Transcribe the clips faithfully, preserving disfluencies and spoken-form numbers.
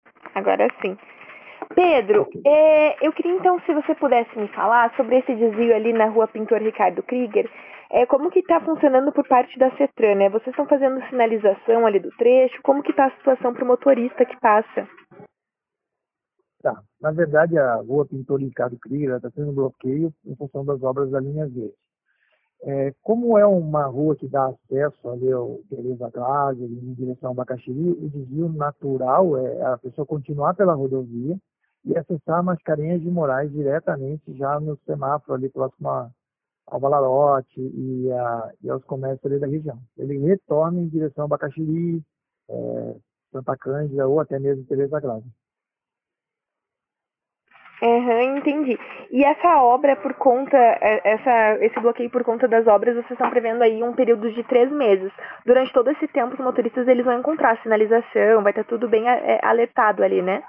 Agora sim. Pedro, Ok. é, eu queria então, se você pudesse me falar sobre esse desvio ali na rua Pintor Ricardo Krieger, é, como que está funcionando por parte da CETRAN, né? Vocês estão fazendo sinalização ali do trecho? Como que está a situação para o motorista que passa? Tá. Na verdade, a rua Pintor Ricardo Krieger está tendo bloqueio em função das obras da linha verde. É, como é uma rua que dá acesso ali ao Teresa Glaser, em direção ao Bacaxiri, o desvio natural é a pessoa continuar pela rodovia e acessar a Mascarenhas de Moraes diretamente já no semáforo ali próximo a- ao Valarote e, a, e aos comércios ali da região. Ele retorna em direção ao Bacaxiri, é, Santa Cândida ou até mesmo Teresa Glaser. Aham, entendi. E essa obra por conta, é, essa, esse bloqueio por conta das obras, vocês estão prevendo aí um período de três meses. Durante todo esse tempo, os motoristas eles vão encontrar sinalização, vai estar tudo bem é, alertado ali, né?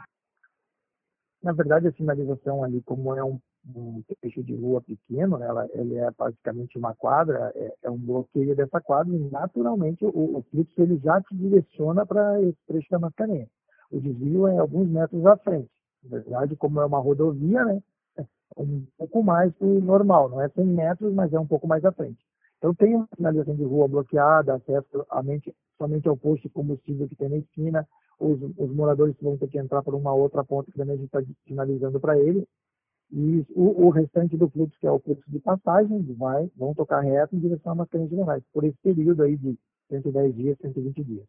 Na verdade, a sinalização ali, como é um, um trecho de rua pequeno, né, ela, ele é basicamente uma quadra, é, é um bloqueio dessa quadra e, naturalmente, o, o fluxo ele já te direciona para esse trecho da Mascarenhas. O desvio é alguns metros à frente. Na verdade, como é uma rodovia, né, é um pouco mais do normal, não é cem metros, mas é um pouco mais à frente. Então, tem uma sinalização de rua bloqueada, acesso somente, somente ao posto de combustível que tem na esquina, os, os moradores vão ter que entrar por uma outra ponta que também a gente está sinalizando para eles, e o, o restante do fluxo, que é o fluxo de passagem, vai, vão tocar reto em direção a Mascarenhas Generais, por esse período aí de cento e dez dias, cento e vinte dias.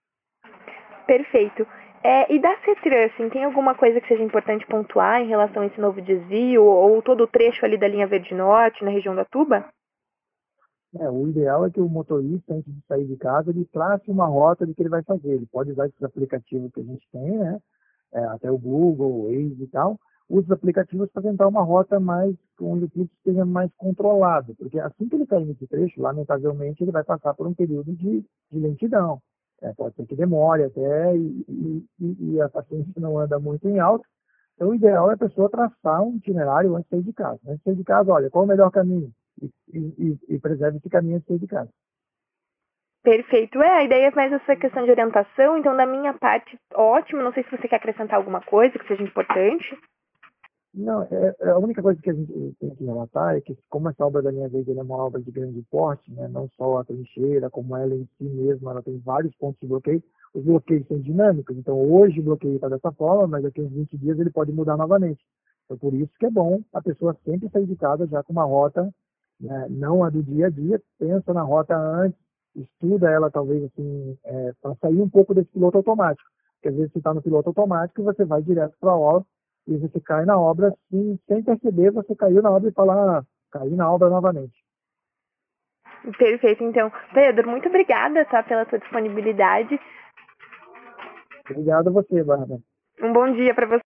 Perfeito. É, e da CETRAN, assim, tem alguma coisa que seja importante pontuar em relação a esse novo desvio ou todo o trecho ali da linha Verde Norte, na região da Tuba? É, o ideal é que o motorista, antes de sair de casa, ele trace uma rota do que ele vai fazer. Ele pode usar esses aplicativos que a gente tem, né? É, até o Google, o Waze e tal. Usa os aplicativos para tentar uma rota mais, onde o fluxo esteja mais controlado. Porque assim que ele cair nesse trecho, lamentavelmente, ele vai passar por um período de, de lentidão. É, pode ser que demore até e, e, e a paciência não anda muito em alta. Então, o ideal é a pessoa traçar um itinerário antes de sair de casa. Antes de sair de casa, olha, qual é o melhor caminho? E, e, e preserve esse caminho antes de sair de casa. Perfeito. É, a ideia é mais essa questão de orientação, então da minha parte, ótimo. Não sei se você quer acrescentar alguma coisa que seja importante. Não, é, é a única coisa que a gente tem que relatar é que, como essa obra da linha verde é uma obra de grande porte, né, não só a trincheira, como ela em si mesma, ela tem vários pontos de bloqueio. Os bloqueios são dinâmicos, então hoje o bloqueio está dessa forma, mas daqui a uns vinte dias ele pode mudar novamente. Então, por isso que é bom a pessoa sempre sair de casa já com uma rota, né, não a do dia a dia, pensa na rota antes, estuda ela talvez assim, é, para sair um pouco desse piloto automático. Porque às vezes você está no piloto automático e você vai direto para a obra e você cai na obra assim, sem perceber, você caiu na obra e fala, ah, caí na obra novamente. Perfeito, então. Pedro, muito obrigada, tá, pela tua disponibilidade. Obrigado a você, Bárbara. Um bom dia para você.